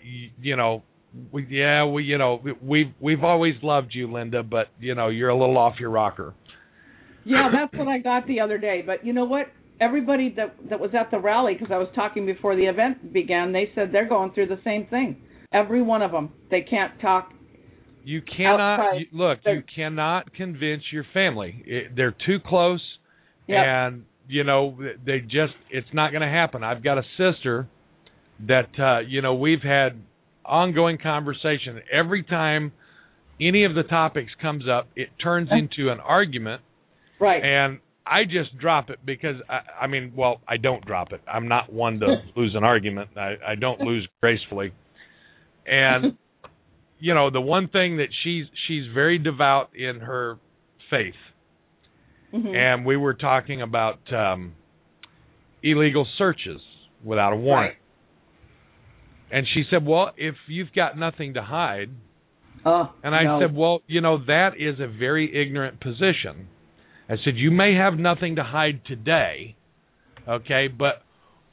S5: We've always loved you, Linda, but you're a little off your rocker.
S3: Yeah, that's what I got the other day. But you know what? Everybody that was at the rally, because I was talking before the event began, they said they're going through the same thing. Every one of them. They can't talk.
S5: You cannot you cannot convince your family. They're too close,
S3: yep.
S5: And it's not going to happen. I've got a sister that we've had ongoing conversation. Every time any of the topics comes up, it turns into an argument.
S3: Right.
S5: And I just drop it because I don't drop it. I'm not one to lose an argument. I don't lose gracefully. And the one thing that she's very devout in her faith.
S3: Mm-hmm.
S5: And we were talking about illegal searches without a warrant. Right. And she said, well, if you've got nothing to hide. And I said, well, that is a very ignorant position. I said, you may have nothing to hide today, okay, but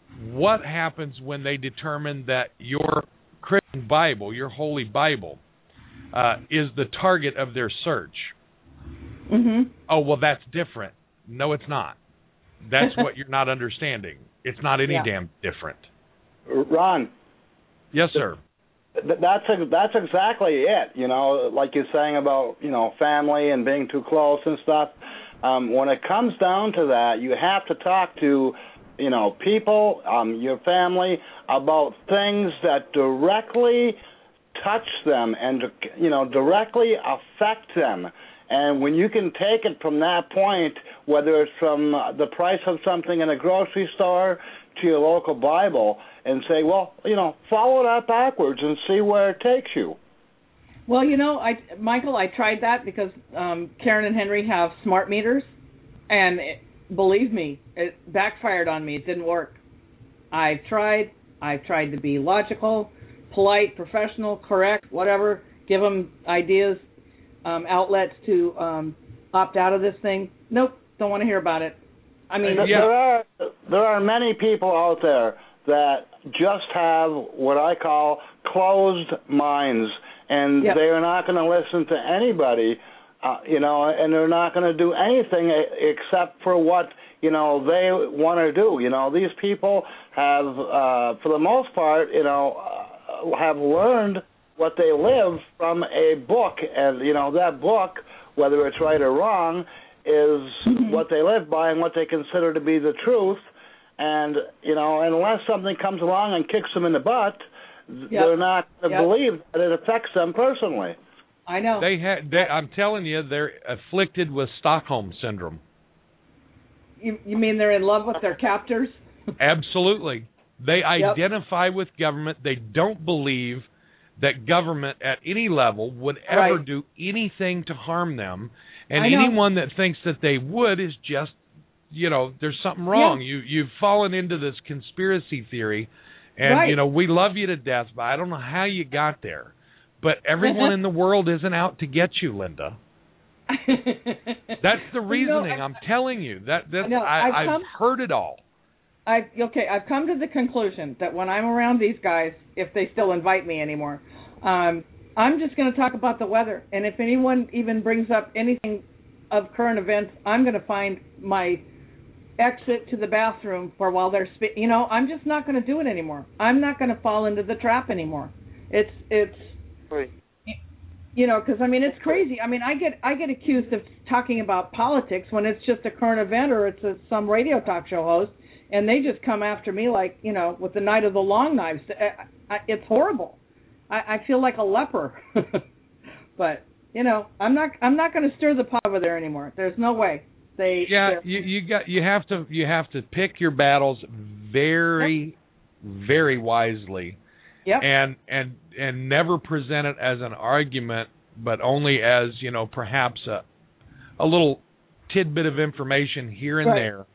S5: what happens when they determine that your Christian Bible, your Holy Bible, is the target of their search?
S3: Mhm.
S5: Oh, well, that's different. No, it's not. That's what you're not understanding. It's not any damn different.
S4: Ron.
S5: Yes, sir.
S4: That's exactly it. You know, like you're saying about, you know, family and being too close and stuff. When it comes down to that, you have to talk to, you know, people, your family, about things that directly touch them and, you know, directly affect them. And when you can take it from that point, whether it's from the price of something in a grocery store to your local Bible, and say, well, you know, follow that backwards and see where it takes you.
S3: Well, you know, Michael, I tried that because Karen and Henry have smart meters, and believe me, it backfired on me. It didn't work. I've tried to be logical, polite, professional, correct, whatever, give them ideas, outlets to opt out of this thing. Nope, don't want to hear about it. I mean,
S4: there are many people out there that just have what I call closed minds, and they are not going to listen to anybody, you know, and they're not going to do anything except for what, you know, they want to do. You know, these people have, for the most part, you know, have learned what they live from a book, and, you know, that book, whether it's right or wrong, is what they live by and what they consider to be the truth. And, you know, unless something comes along and kicks them in the butt, they're not going to believe that it affects them personally.
S3: I know.
S5: I'm telling you, they're afflicted with Stockholm Syndrome.
S3: You mean they're in love with their captors?
S5: Absolutely. They identify with government. They don't believe that government at any level would ever do anything to harm them. And anyone that thinks that they would is just, you know, there's something wrong. You've fallen into this conspiracy theory, and, you know, we love you to death, but I don't know how you got there. But everyone in the world isn't out to get you, Linda. That's the reasoning. I'm telling you. I've heard it all.
S3: I've come to the conclusion that when I'm around these guys, if they still invite me anymore, I'm just going to talk about the weather. And if anyone even brings up anything of current events, I'm going to find my exit to the bathroom for while they're you know, I'm just not going to do it anymore. I'm not going to fall into the trap anymore. It's you know, because I mean it's crazy. I mean I get accused of talking about politics when it's just a current event or it's some radio talk show host, and they just come after me like, you know, with the Night of the Long Knives. It's horrible. I feel like a leper. But you know, I'm not going to stir the pot over there anymore. There's no way. You have to pick your battles very, very wisely. Yep. And never present it as an argument, but only as, you know, perhaps a little tidbit of information here and there.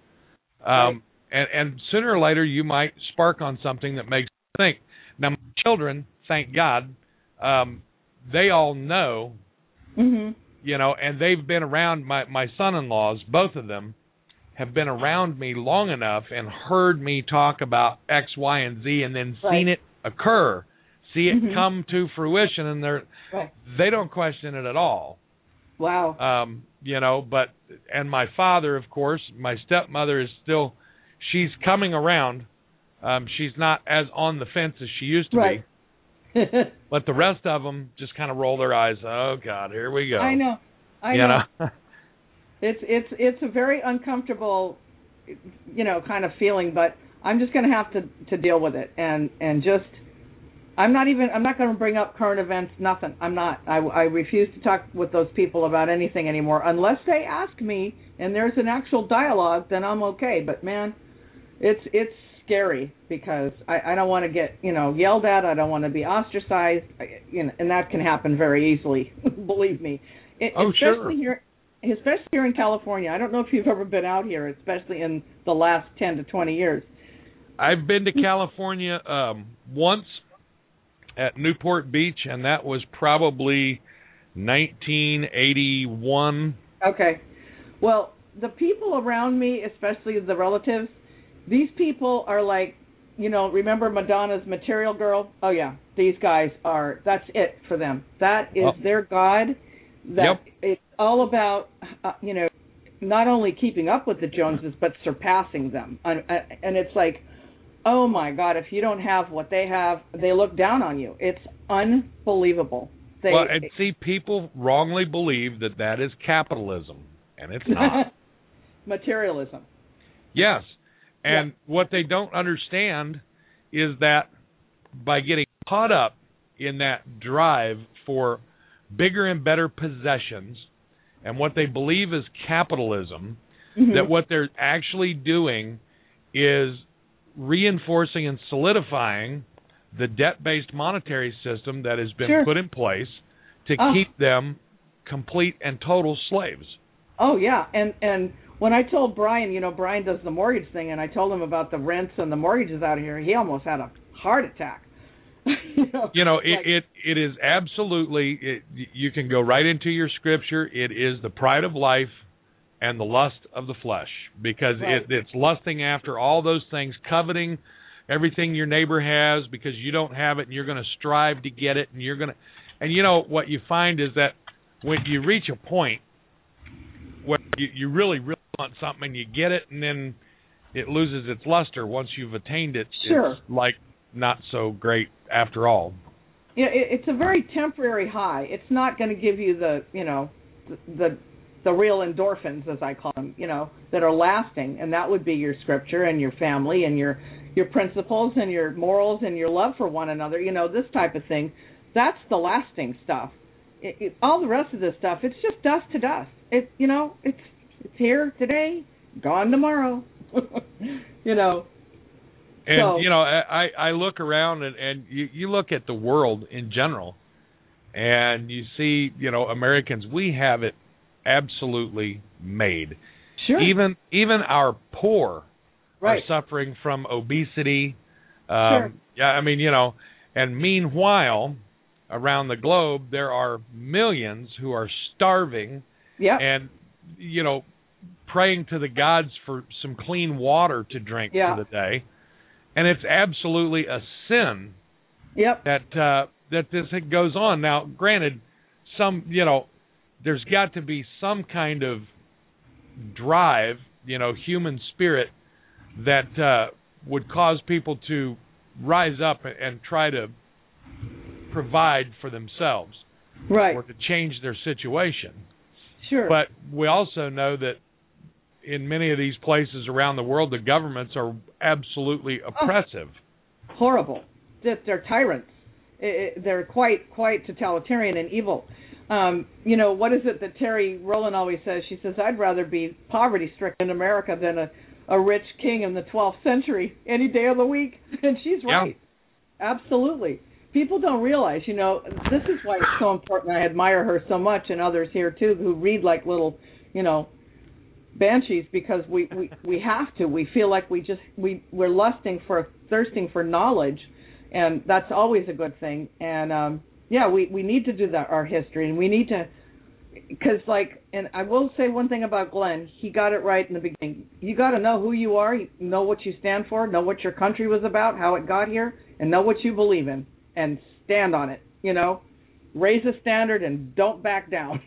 S3: And sooner or later you might spark on something that makes you think. Now, my children, thank God, they all know, you know, and they've been around, my son-in-laws, both of them, have been around me long enough and heard me talk about X, Y, and Z and then seen it occur, see it come to fruition, and they don't question it at all. Wow.
S5: You know, and my father, of course, my stepmother is still, she's coming around. She's not as on the fence as she used to be. But the rest of them just kind of roll their eyes. Oh God, here we go.
S3: I know.
S5: You know?
S3: It's a very uncomfortable, you know, kind of feeling. But I'm just going to have to deal with it and just. I'm not going to bring up current events. Nothing. I'm not. I refuse to talk with those people about anything anymore unless they ask me and there's an actual dialogue. Then I'm okay. But man, it's scary because I don't want to get, you know, yelled at. I don't want to be ostracized, you know, and that can happen very easily. Believe me. Especially here in California. I don't know if you've ever been out here, especially in the last 10 to 20 years.
S5: I've been to California once at Newport Beach, and that was probably 1981.
S3: Okay. Well, the people around me, especially the relatives, these people are like remember Madonna's Material Girl? Oh yeah, these guys that's it for them. That is their God. It's all about, not only keeping up with the Joneses, but surpassing them. And it's like, oh my God, if you don't have what they have, they look down on you. It's unbelievable.
S5: People wrongly believe that is capitalism, and it's not.
S3: Materialism.
S5: Yes. And what they don't understand is that by getting caught up in that drive for bigger and better possessions and what they believe is capitalism, that what they're actually doing is reinforcing and solidifying the debt-based monetary system that has been put in place to keep them complete and total slaves.
S3: Oh, yeah. And when I told Brian, Brian does the mortgage thing, and I told him about the rents and the mortgages out here, he almost had a heart attack.
S5: It is absolutely, you can go right into your scripture. It is the pride of life and the lust of the flesh, because it's lusting after all those things, coveting everything your neighbor has because you don't have it, and you're going to strive to get it, and what you find is that when you reach a point where you really, really want something and you get it, and then it loses its luster once you've attained it.
S3: Sure.
S5: It's like not so great after all.
S3: Yeah, it's a very temporary high. It's not going to give you the real endorphins, as I call them, that are lasting, and that would be your scripture and your family and your principles and your morals and your love for one another, this type of thing. That's the lasting stuff. All the rest of this stuff, it's just dust to dust. It's here today, gone tomorrow.
S5: And I look around and you look at the world in general, and you see, Americans, we have it absolutely made.
S3: Sure.
S5: Even our poor are
S3: right.
S5: suffering from obesity.
S3: Sure.
S5: Yeah, I mean, and meanwhile, around the globe, there are millions who are starving.
S3: Yeah.
S5: And, praying to the gods for some clean water to drink for the day. And it's absolutely a sin that this goes on. Now, granted, there's got to be some kind of drive, human spirit that would cause people to rise up and try to provide for themselves,
S3: right,
S5: or to change their situation.
S3: Sure.
S5: But we also know that in many of these places around the world, the governments are absolutely oppressive.
S3: Horrible. They're tyrants. They're quite totalitarian and evil. What is it that Terry Rowland always says? She says, I'd rather be poverty-stricken in America than a rich king in the 12th century any day of the week. And she's right. Yeah. Absolutely. People don't realize, this is why it's so important. I admire her so much, and others here, too, who read like little, banshees, because we have to. We feel like we're thirsting for knowledge, and that's always a good thing. And we need to do that, our history, and we need to, because and I will say one thing about Glenn. He got it right in the beginning. You got to know who you are, know what you stand for, know what your country was about, how it got here, and know what you believe in, and stand on it. Raise a standard and don't back down.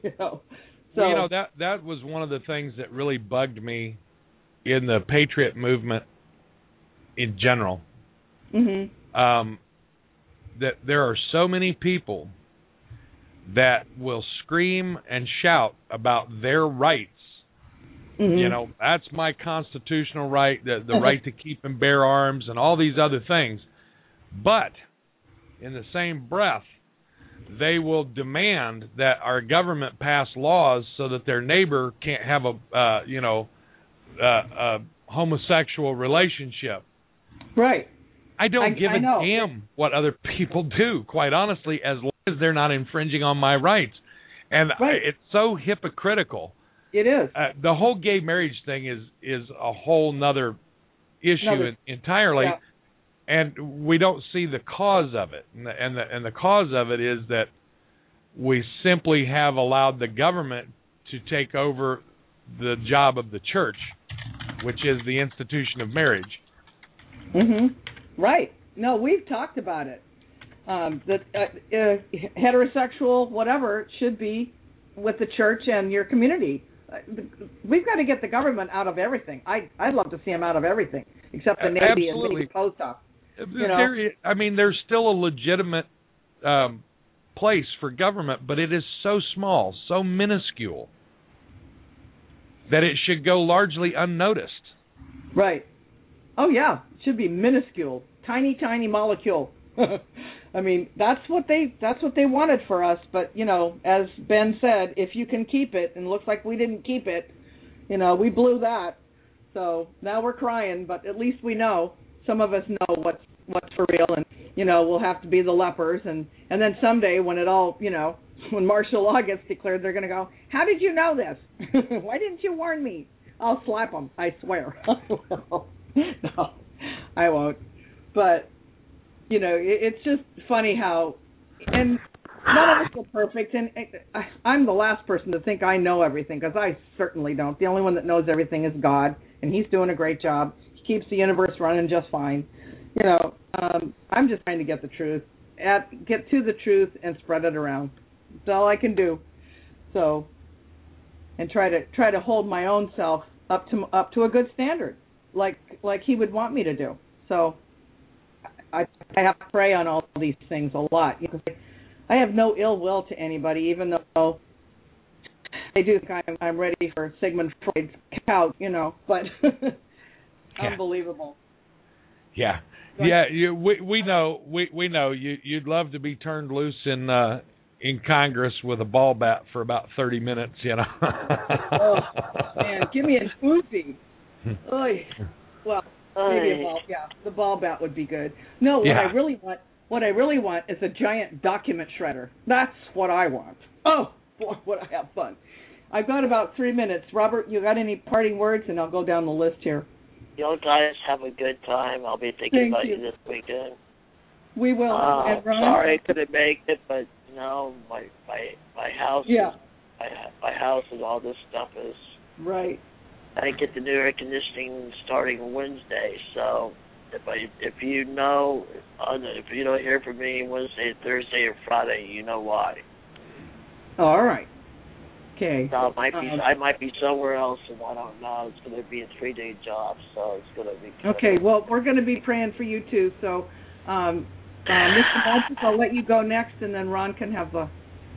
S3: So,
S5: that was one of the things that really bugged me in the Patriot movement in general.
S3: Mm-hmm.
S5: That there are so many people that will scream and shout about their rights.
S3: Mm-hmm.
S5: That's my constitutional right, the right to keep and bear arms and all these other things. But in the same breath, they will demand that our government pass laws so that their neighbor can't have a homosexual relationship.
S3: Right.
S5: I don't give a damn what other people do, quite honestly, as long as they're not infringing on my rights. And it's so hypocritical.
S3: It is.
S5: The whole gay marriage thing is a whole nother issue entirely. Yeah. And we don't see the cause of it. And the cause of it is that we simply have allowed the government to take over the job of the church, which is the institution of marriage.
S3: Right. No, we've talked about it. That heterosexual, whatever, should be with the church and your community. We've got to get the government out of everything. I'd love to see them out of everything, except the Navy and maybe the post office.
S5: I mean, there's still a legitimate place for government, but it is so small, so minuscule, that it should go largely unnoticed.
S3: Right. Oh, yeah. It should be minuscule. Tiny, tiny molecule. I mean, that's what they wanted for us. But, as Ben said, if you can keep it, and it looks like we didn't keep it, we blew that. So now we're crying, but at least we know. Some of us know what's for real, and, we'll have to be the lepers. And then someday when it all, when martial law gets declared, they're going to go, how did you know this? Why didn't you warn me? I'll slap them, I swear. No, I won't. But, it's just funny how, and none of us are perfect, and I'm the last person to think I know everything, because I certainly don't. The only one that knows everything is God, and He's doing a great job. He keeps the universe running just fine. I'm just trying to get the truth, get to the truth, and spread it around. That's all I can do. So, and try to hold my own self up to a good standard, like He would want me to do. So, I have to pray on all these things a lot. I have no ill will to anybody, even though they do think I'm ready for Sigmund Freud's couch, but unbelievable.
S5: Yeah. Yeah, we know you'd love to be turned loose in Congress with a ball bat for about 30 minutes,
S3: Oh, man, give me an Uzi. Well, maybe a ball. Yeah, the ball bat would be good. No, what I really want is a giant document shredder. That's what I want. Oh, boy, would I have fun. I've got about 3 minutes. Robert, you got any parting words? And I'll go down the list here.
S1: You guys have a good time. I'll be thinking about you this weekend.
S3: We will. And Ron?
S1: Sorry I couldn't make it, but my house.
S3: Yeah.
S1: My house and all this stuff is.
S3: Right.
S1: I get the new air conditioning starting Wednesday, so if you don't hear from me Wednesday, Thursday, or Friday, you know why.
S3: All right. Okay.
S1: So I might be somewhere else, and I don't know. It's going to be a 3-day job, so it's going to be good.
S3: Okay. Well, we're going to be praying for you too. So, Mr. Magic, I'll let you go next, and then Ron can have the.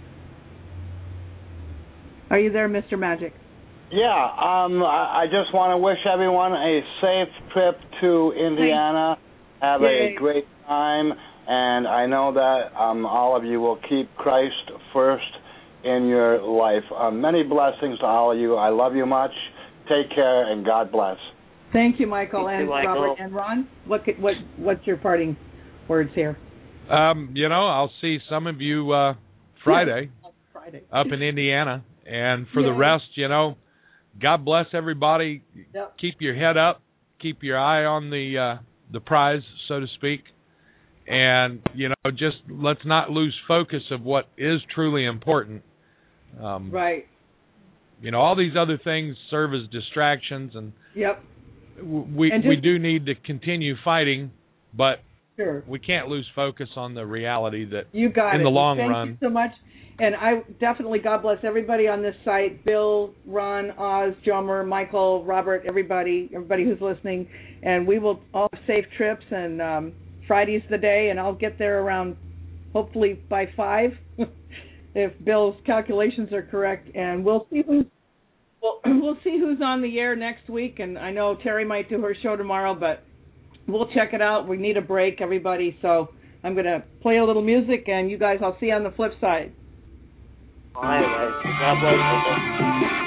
S3: Are you there, Mr. Magic?
S4: Yeah, I just want to wish everyone a safe trip to Indiana. Have a great time, and I know that all of you will keep Christ first in your life. Many blessings to all of you. I love you much. Take care, and God bless.
S3: Thank you, Michael.
S1: Thank
S3: and
S1: you, Michael.
S3: Robert and Ron. What's your parting words here?
S5: I'll see some of you Friday up in Indiana, and for the rest, God bless everybody.
S3: Yep.
S5: Keep your head up. Keep your eye on the prize, so to speak. And, just let's not lose focus of what is truly important.
S3: Right.
S5: All these other things serve as distractions, and we do need to continue fighting, but we can't lose focus on the reality that
S3: you got
S5: in the long run.
S3: Thank you so much. And I definitely, God bless everybody on this site, Bill, Ron, Oz, Jomer, Michael, Robert, everybody who's listening. And we will all have safe trips, and Friday's the day, and I'll get there around, hopefully by 5, if Bill's calculations are correct. And we'll see who's on the air next week. And I know Terry might do her show tomorrow, but we'll check it out. We need a break, everybody. So I'm going to play a little music, and you guys, I'll see you on the flip side.
S1: All right, God bless you.